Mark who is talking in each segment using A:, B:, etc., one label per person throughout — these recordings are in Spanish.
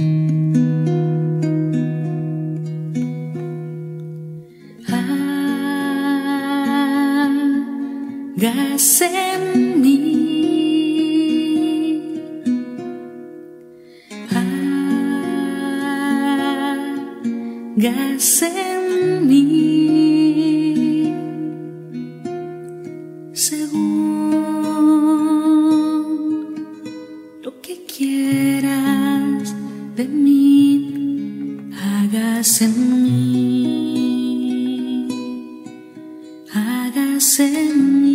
A: Hágase en mí, hágase en mí, según lo que quieras de mí, hágase en mí, hágase en mí.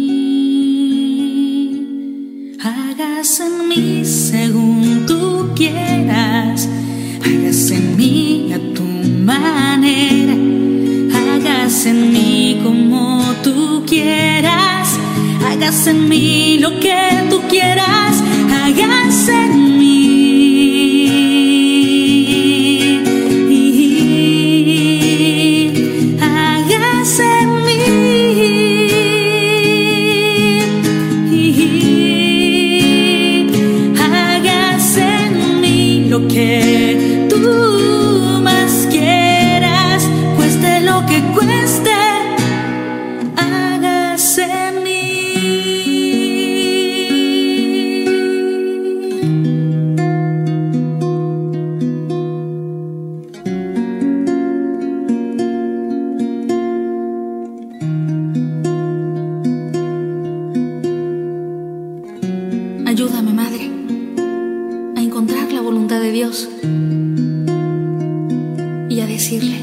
A: Hágase en mí según tú quieras, hágase en mí a tu manera, hágase en mí como tú quieras, hágase en mí lo que tú quieras, hágase en mí. Hágase en mí. Lo que tú más quieras, cueste lo que cueste, hágase en mí. Ayúdame, Madre, a encontrar la voluntad de Dios y a decirle: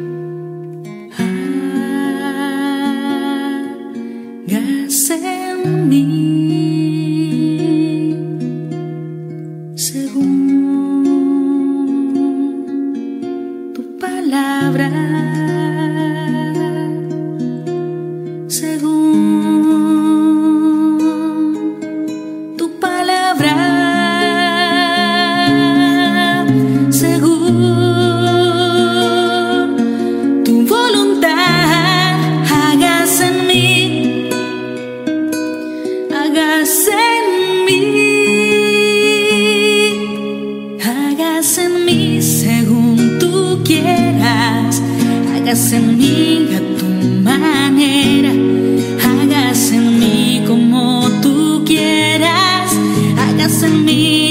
A: hágase en mí según tu palabra, según tu palabra. Hágase en mí, hágase en mí según tú quieras, hágase en mí a tu manera, hágase en mí como tú quieras, hágase en mí